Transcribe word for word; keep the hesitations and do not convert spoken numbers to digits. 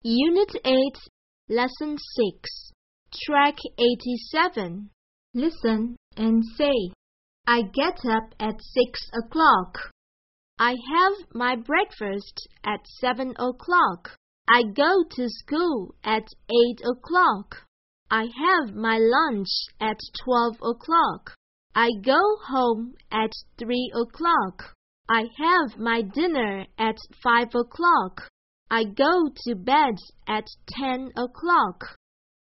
Unit eight, Lesson six, Track eighty-seven. Listen and say, I get up at six o'clock. I have my breakfast at seven o'clock. I go to school at eight o'clock. I have my lunch at twelve o'clock. I go home at three o'clock. I have my dinner at five o'clock. I go to bed at ten o'clock.